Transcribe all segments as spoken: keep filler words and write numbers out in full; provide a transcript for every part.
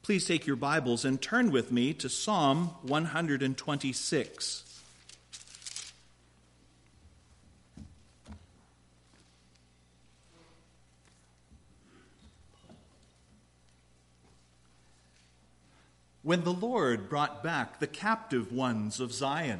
Please take your Bibles and turn with me to Psalm one hundred twenty-six. When the Lord brought back the captive ones of Zion,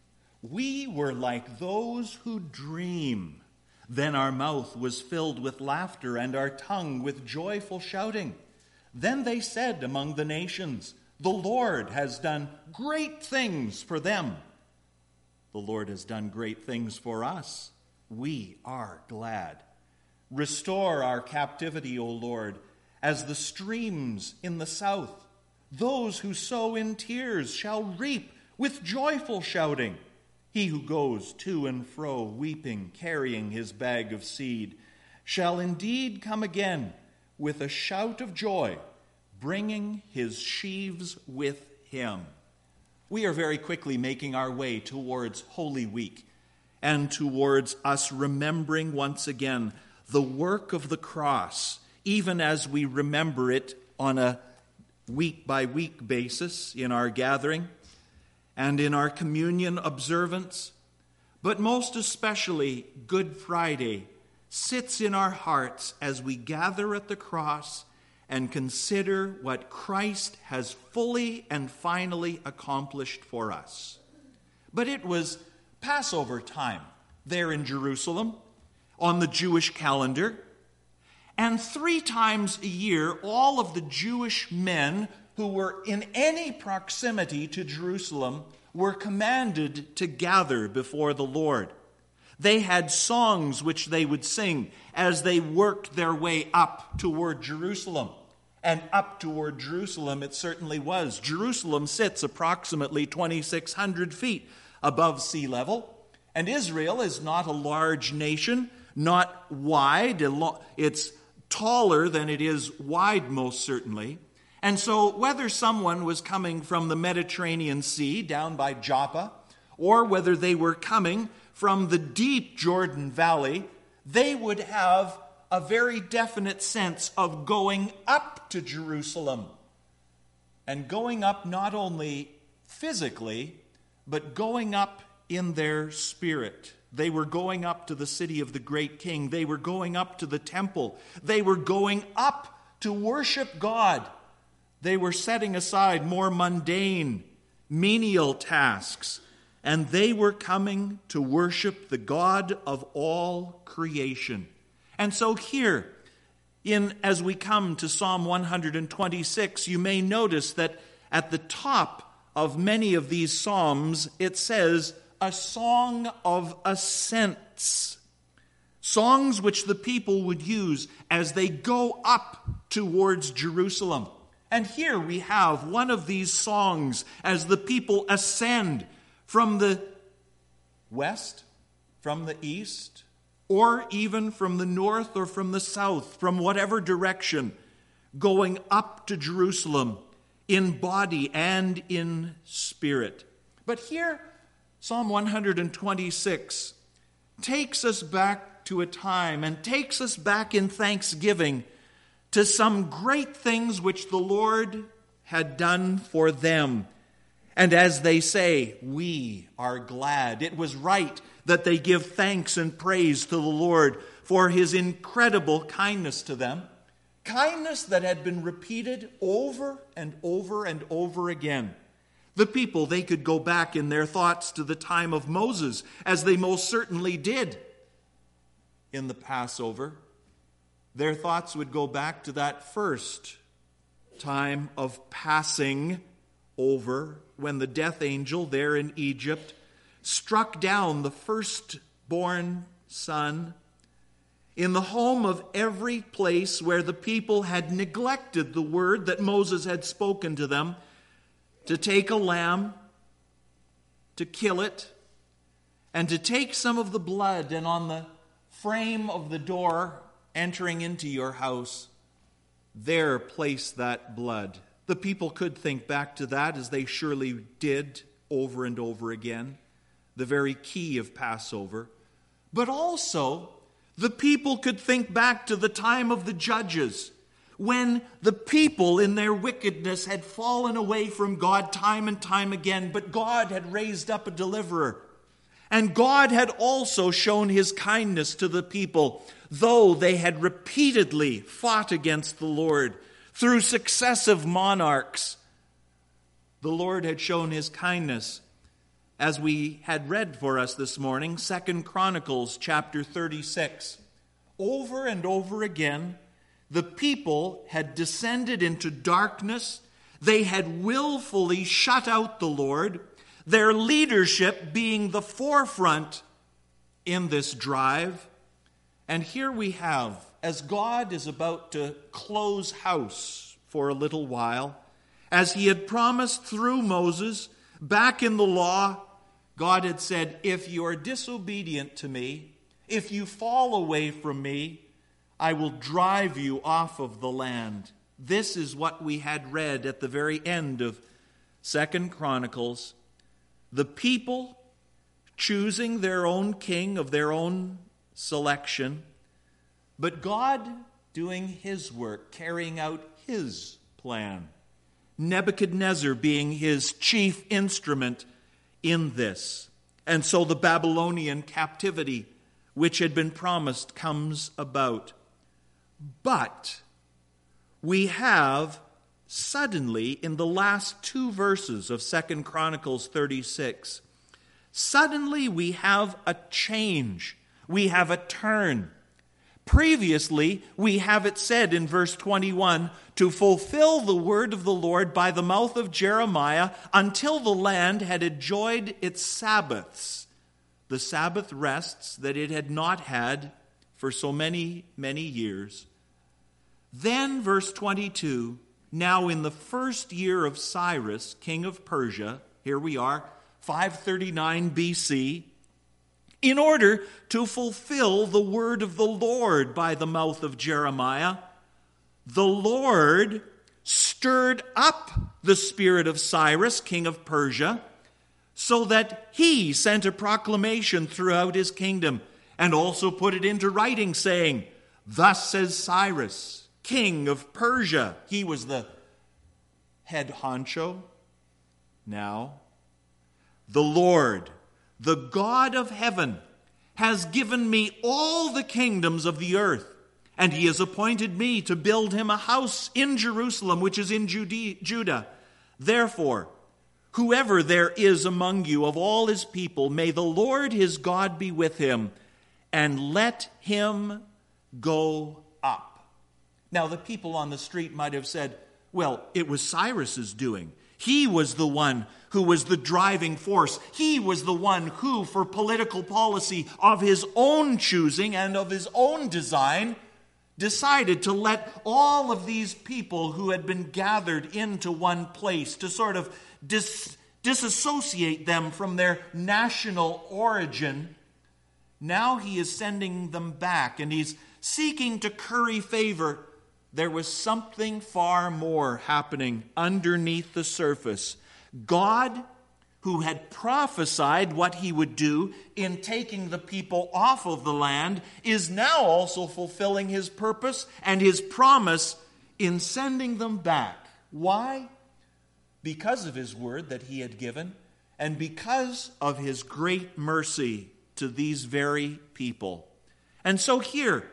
we were like those who dream. Then our mouth was filled with laughter and our tongue with joyful shouting. Then they said among the nations, the Lord has done great things for them. The Lord has done great things for us. We are glad. Restore our captivity, O Lord, as the streams in the south. Those who sow in tears shall reap with joyful shouting. He who goes to and fro, weeping, carrying his bag of seed, shall indeed come again with a shout of joy, bringing his sheaves with him. We are very quickly making our way towards Holy Week and towards us remembering once again the work of the cross, even as we remember it on a week-by-week basis in our gathering and in our communion observance. But most especially, Good Friday sits in our hearts as we gather at the cross and consider what Christ has fully and finally accomplished for us. But it was Passover time there in Jerusalem on the Jewish calendar. And three times a year, all of the Jewish men who were in any proximity to Jerusalem were commanded to gather before the Lord. They had songs which they would sing as they worked their way up toward Jerusalem. And up toward Jerusalem it certainly was. Jerusalem sits approximately twenty-six hundred feet above sea level. And Israel is not a large nation, not wide. It's taller than it is wide, most certainly. And so whether someone was coming from the Mediterranean Sea down by Joppa, or whether they were coming from the deep Jordan Valley, they would have a very definite sense of going up to Jerusalem. And going up not only physically, but going up in their spirit. They were going up to the city of the great king. They were going up to the temple. They were going up to worship God. They were setting aside more mundane, menial tasks, and they were coming to worship the God of all creation. And so here, in as we come to Psalm one hundred twenty-six, you may notice that at the top of many of these psalms, it says, a song of ascents. Songs which the people would use as they go up towards Jerusalem. And here we have one of these songs as the people ascend from the west, from the east, or even from the north or from the south, from whatever direction, going up to Jerusalem in body and in spirit. But here, Psalm one hundred twenty-six takes us back to a time and takes us back in thanksgiving to some great things which the Lord had done for them. And as they say, we are glad. It was right that they give thanks and praise to the Lord for his incredible kindness to them. Kindness that had been repeated over and over and over again. The people, they could go back in their thoughts to the time of Moses, as they most certainly did in the Passover. Their thoughts would go back to that first time of passing over, when the death angel there in Egypt struck down the firstborn son in the home of every place where the people had neglected the word that Moses had spoken to them, to take a lamb, to kill it, and to take some of the blood, and on the frame of the door entering into your house, there place that blood. The people could think back to that, as they surely did over and over again, the very key of Passover. But also, the people could think back to the time of the judges, when the people in their wickedness had fallen away from God time and time again, but God had raised up a deliverer. And God had also shown his kindness to the people, though they had repeatedly fought against the Lord through successive monarchs. The Lord had shown his kindness, as we had read for us this morning, Second Chronicles chapter thirty-six. Over and over again, the people had descended into darkness. They had willfully shut out the Lord, their leadership being the forefront in this drive. And here we have, as God is about to close house for a little while, as he had promised through Moses, back in the law, God had said, if you are disobedient to me, if you fall away from me, I will drive you off of the land. This is what we had read at the very end of Second Chronicles. The people choosing their own king of their own selection, but God doing his work, carrying out his plan. Nebuchadnezzar being his chief instrument in this. And so the Babylonian captivity, which had been promised, comes about. But we have suddenly, in the last two verses of Second Chronicles thirty-six, suddenly we have a change. We have a turn. Previously, we have it said in verse twenty-one, to fulfill the word of the Lord by the mouth of Jeremiah until the land had enjoyed its Sabbaths, the Sabbath rests that it had not had for so many, many years. Then, verse twenty-two, now in the first year of Cyrus, king of Persia, here we are, five thirty-nine B C, in order to fulfill the word of the Lord by the mouth of Jeremiah, the Lord stirred up the spirit of Cyrus, king of Persia, so that he sent a proclamation throughout his kingdom and also put it into writing, saying, thus says Cyrus, king of Persia. He was the head honcho. Now, the Lord, the God of heaven, has given me all the kingdoms of the earth, and he has appointed me to build him a house in Jerusalem, which is in Judah. Therefore, whoever there is among you of all his people, may the Lord his God be with him, and let him go up. Now, the people on the street might have said, well, it was Cyrus's doing. He was the one who was the driving force. He was the one who, for political policy of his own choosing and of his own design, decided to let all of these people who had been gathered into one place, to sort of dis- disassociate them from their national origin. Now he is sending them back, and he's seeking to curry favor. There was something far more happening underneath the surface. God, who had prophesied what he would do in taking the people off of the land, is now also fulfilling his purpose and his promise in sending them back. Why? Because of his word that he had given, and because of his great mercy to these very people. And so here,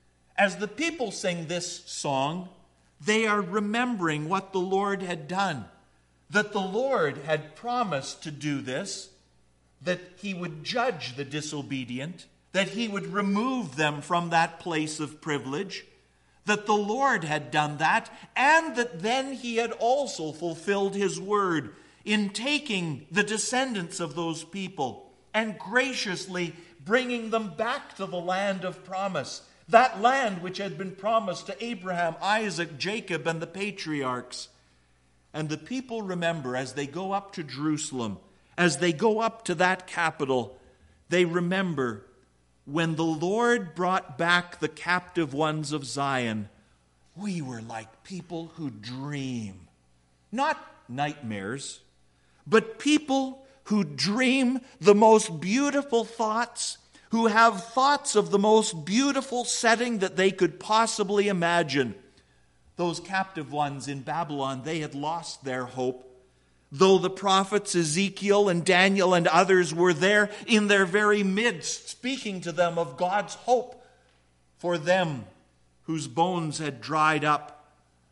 as the people sing this song, they are remembering what the Lord had done. That the Lord had promised to do this, that he would judge the disobedient, that he would remove them from that place of privilege, that the Lord had done that, and that then he had also fulfilled his word in taking the descendants of those people and graciously bringing them back to the land of promise. That land which had been promised to Abraham, Isaac, Jacob, and the patriarchs. And the people remember as they go up to Jerusalem, as they go up to that capital, they remember when the Lord brought back the captive ones of Zion, we were like people who dream. Not nightmares, but people who dream the most beautiful thoughts, who have thoughts of the most beautiful setting that they could possibly imagine. Those captive ones in Babylon, they had lost their hope. Though the prophets Ezekiel and Daniel and others were there in their very midst, speaking to them of God's hope for them whose bones had dried up.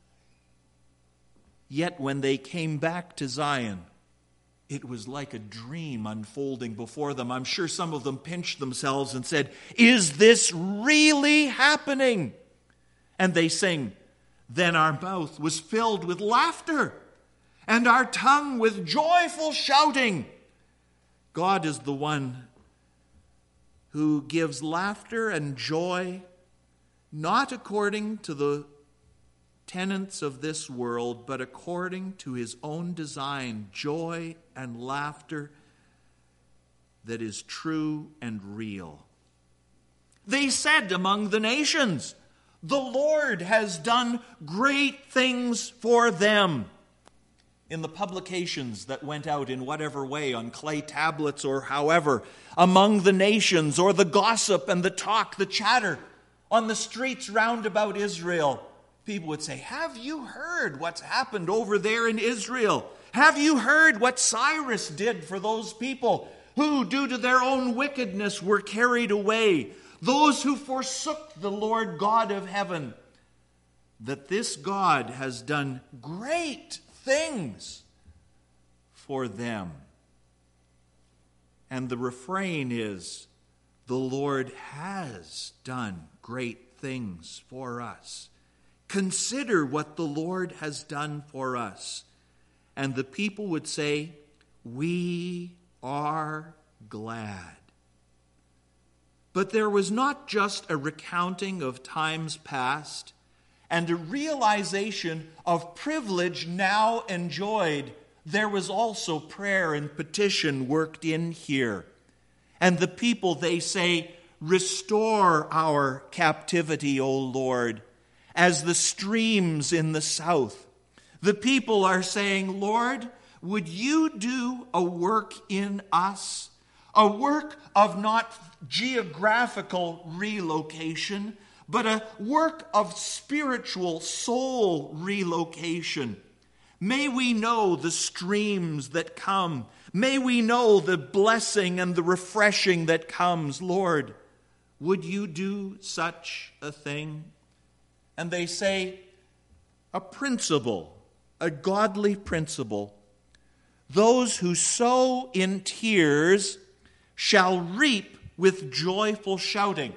Yet when they came back to Zion, it was like a dream unfolding before them. I'm sure some of them pinched themselves and said, "Is this really happening?" And they sing, "Then our mouth was filled with laughter, and our tongue with joyful shouting." God is the one who gives laughter and joy, not according to the tenets of this world, but according to his own design, joy and laughter that is true and real. They said among the nations, "The Lord has done great things for them." In the publications that went out in whatever way, on clay tablets or however, among the nations, or the gossip and the talk, the chatter, on the streets round about Israel, people would say, "Have you heard what's happened over there in Israel? Have you heard what Cyrus did for those people who, due to their own wickedness, were carried away? Those who forsook the Lord God of heaven, that this God has done great things for them." And the refrain is, the Lord has done great things for us. Consider what the Lord has done for us. And the people would say, "We are glad." But there was not just a recounting of times past and a realization of privilege now enjoyed. There was also prayer and petition worked in here. And the people, they say, "Restore our captivity, O Lord, as the streams in the south." The people are saying, "Lord, would you do a work in us? A work of not geographical relocation, but a work of spiritual soul relocation. May we know the streams that come. May we know the blessing and the refreshing that comes. Lord, would you do such a thing?" And they say, a principle, a godly principle. Those who sow in tears shall reap with joyful shouting.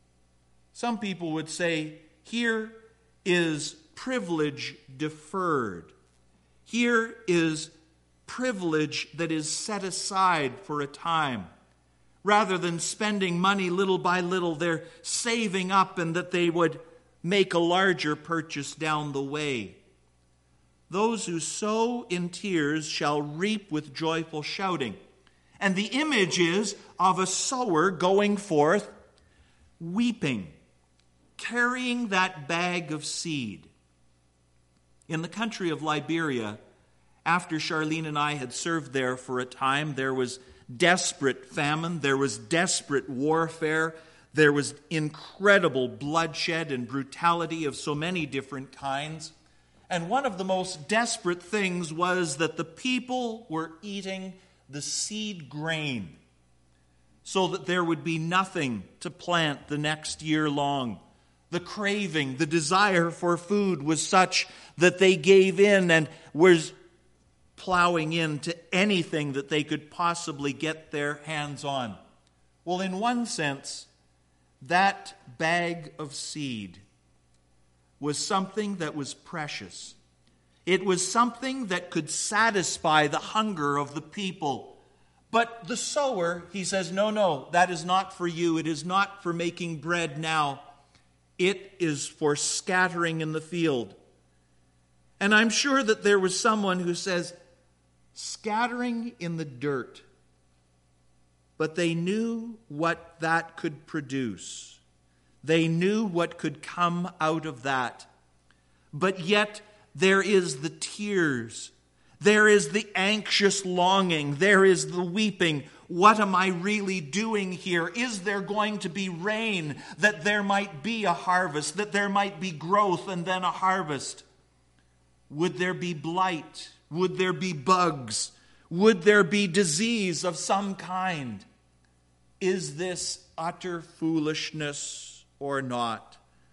Some people would say, here is privilege deferred. Here is privilege that is set aside for a time. Rather than spending money little by little, they're saving up, and that they would make a larger purchase down the way. Those who sow in tears shall reap with joyful shouting. And the image is of a sower going forth, weeping, carrying that bag of seed. In the country of Liberia, after Charlene and I had served there for a time, there was desperate famine, there was desperate warfare, there was incredible bloodshed and brutality of so many different kinds. And one of the most desperate things was that the people were eating the seed grain so that there would be nothing to plant the next year long. The craving, the desire for food was such that they gave in and was plowing into anything that they could possibly get their hands on. Well, in one sense, that bag of seed was something that was precious. It was something that could satisfy the hunger of the people. But the sower, he says, no, no, that is not for you. It is not for making bread now. It is for scattering in the field. And I'm sure that there was someone who says, scattering in the dirt. But they knew what that could produce. They knew what could come out of that. But yet there is the tears. There is the anxious longing. There is the weeping. what am I really doing here? Is there going to be rain, that there might be a harvest, that there might be growth and then a harvest? Would there be blight? Would there be bugs? Would there be disease of some kind? Is this utter foolishness or not?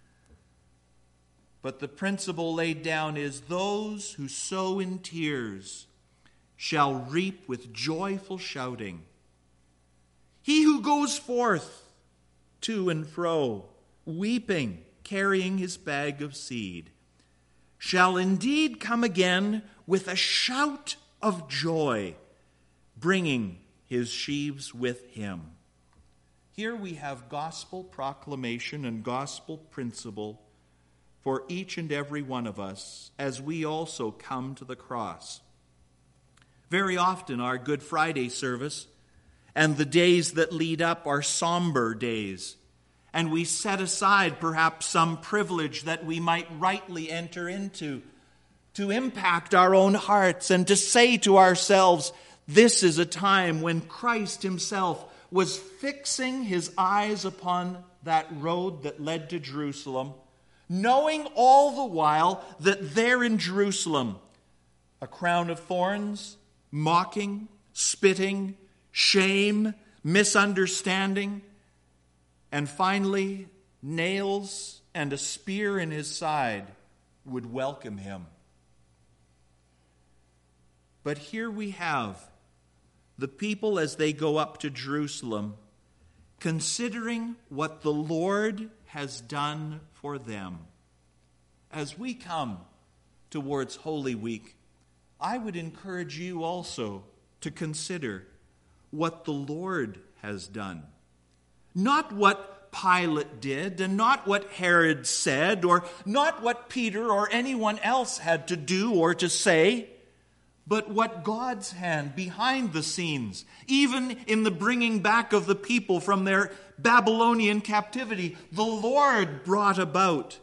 But the principle laid down is, those who sow in tears shall reap with joyful shouting. He who goes forth to and fro, weeping, carrying his bag of seed, shall indeed come again with a shout of joy, bringing his sheaves with him. Here we have gospel proclamation and gospel principle for each and every one of us as we also come to the cross. Very often our Good Friday service and the days that lead up are somber days, and we set aside perhaps some privilege that we might rightly enter into to impact our own hearts and to say to ourselves, this is a time when Christ himself was fixing his eyes upon that road that led to Jerusalem, knowing all the while that there in Jerusalem, a crown of thorns, mocking, spitting, shame, misunderstanding, and finally nails and a spear in his side would welcome him. But here we have the people as they go up to Jerusalem, considering what the Lord has done for them. As we come towards Holy Week, I would encourage you also to consider what the Lord has done. Not what Pilate did, and not what Herod said, or not what Peter or anyone else had to do or to say, but what God's hand behind the scenes, even in the bringing back of the people from their Babylonian captivity, the Lord brought about.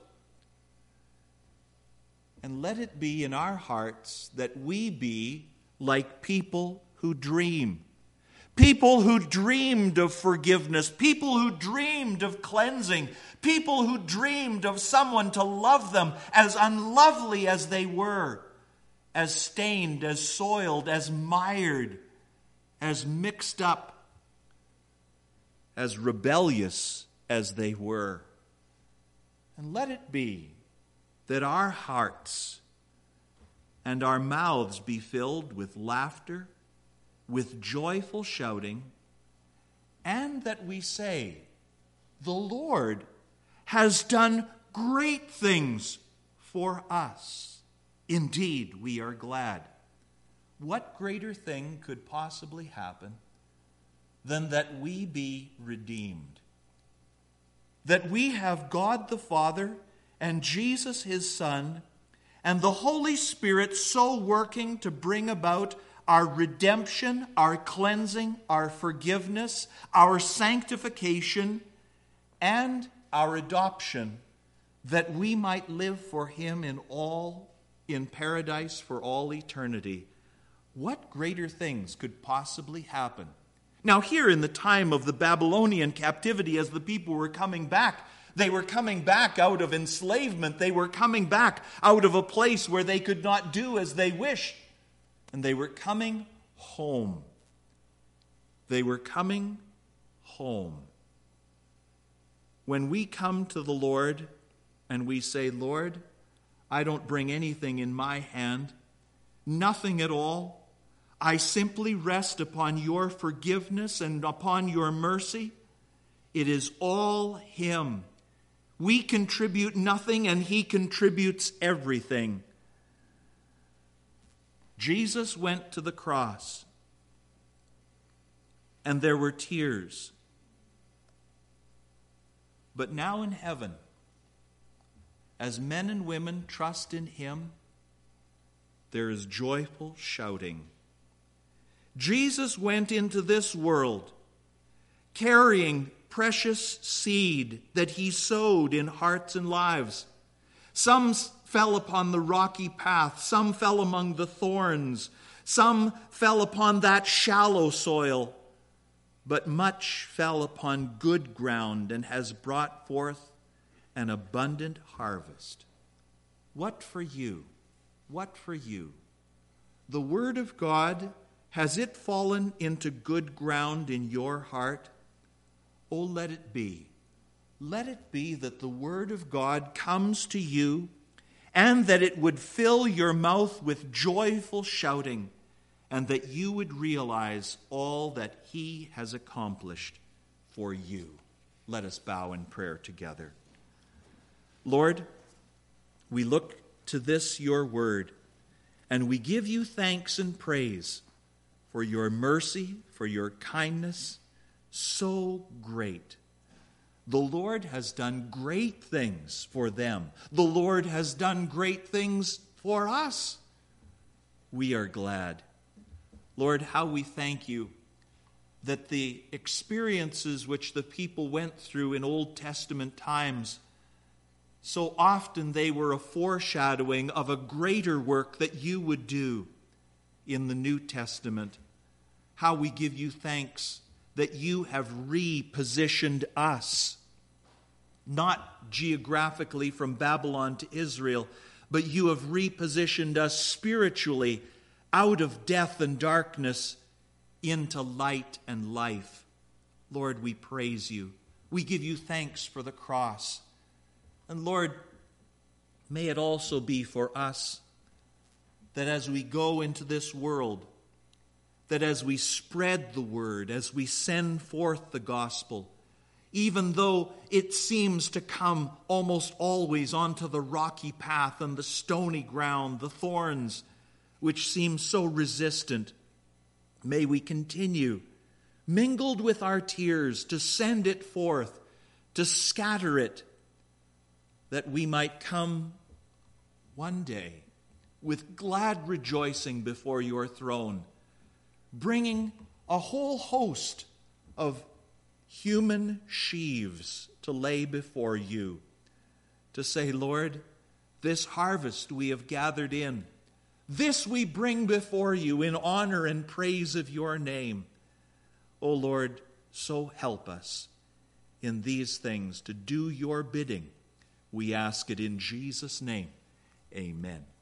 And let it be in our hearts that we be like people who dream. People who dreamed of forgiveness. People who dreamed of cleansing. People who dreamed of someone to love them as unlovely as they were. As stained, as soiled, as mired, as mixed up, as rebellious as they were. And let it be that our hearts and our mouths be filled with laughter, with joyful shouting, and that we say, the Lord has done great things for us. Indeed, we are glad. What greater thing could possibly happen than that we be redeemed? That we have God the Father and Jesus his Son and the Holy Spirit so working to bring about our redemption, our cleansing, our forgiveness, our sanctification, and our adoption, that we might live for him in all in paradise for all eternity. What greater things could possibly happen? Now, here in the time of the Babylonian captivity, as the people were coming back, they were coming back out of enslavement. They were coming back out of a place where they could not do as they wished. And they were coming home. They were coming home. When we come to the Lord and we say, Lord, I don't bring anything in my hand, nothing at all. I simply rest upon your forgiveness and upon your mercy. It is all him. We contribute nothing and he contributes everything. Jesus went to the cross and there were tears. But now in heaven, as men and women trust in him, there is joyful shouting. Jesus went into this world carrying precious seed that he sowed in hearts and lives. Some fell upon the rocky path, some fell among the thorns, some fell upon that shallow soil, but much fell upon good ground and has brought forth an abundant harvest. What for you? What for you? The word of God, has it fallen into good ground in your heart? Oh, let it be. Let it be that the word of God comes to you and that it would fill your mouth with joyful shouting, and that you would realize all that he has accomplished for you. Let us bow in prayer together. Lord, we look to this, your word, and we give you thanks and praise for your mercy, for your kindness, so great. The Lord has done great things for them. The Lord has done great things for us. We are glad. Lord, how we thank you that the experiences which the people went through in Old Testament times, so often they were a foreshadowing of a greater work that you would do in the New Testament. How we give you thanks that you have repositioned us, not geographically from Babylon to Israel, but you have repositioned us spiritually out of death and darkness into light and life. Lord, we praise you. We give you thanks for the cross. And Lord, may it also be for us that as we go into this world, that as we spread the word, as we send forth the gospel, even though it seems to come almost always onto the rocky path and the stony ground, the thorns, which seem so resistant, may we continue, mingled with our tears, to send it forth, to scatter it, that we might come one day with glad rejoicing before your throne, bringing a whole host of human sheaves to lay before you, to say, Lord, this harvest we have gathered in, this we bring before you in honor and praise of your name. O Lord, so help us in these things to do your bidding. We ask it in Jesus' name. Amen.